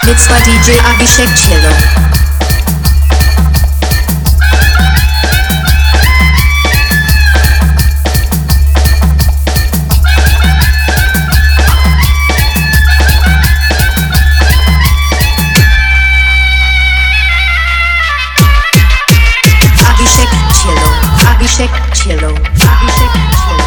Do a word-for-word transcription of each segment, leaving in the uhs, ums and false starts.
Mixed by D J Abhishek Chilo. Abhishek Chilo, Abhishek Chilo, Abhishek Chilo.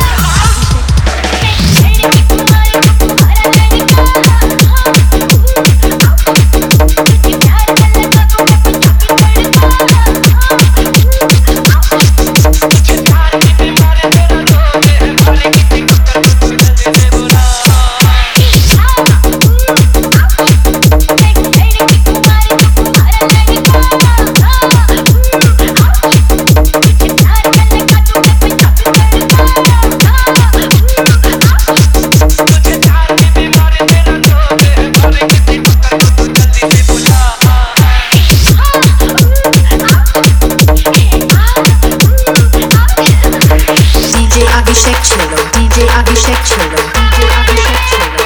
Abhishek Chilo, D J Abhishek Chilo, D J Abhishek Chilo.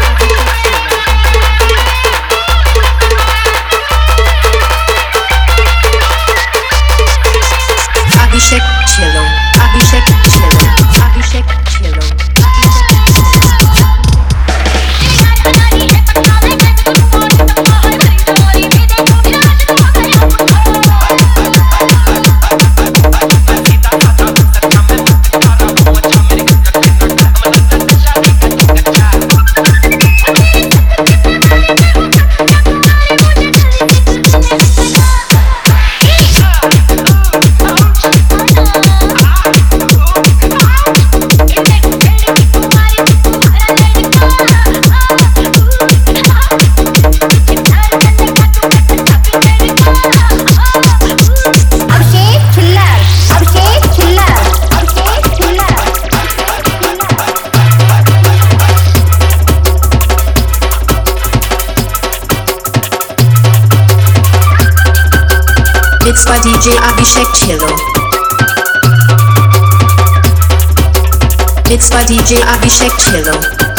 Abhishek Chilo, Abhishek Chilo, Abhishek Chilo. Mixed by D J Abhishek Chilo. Mixed by D J Abhishek Chilo.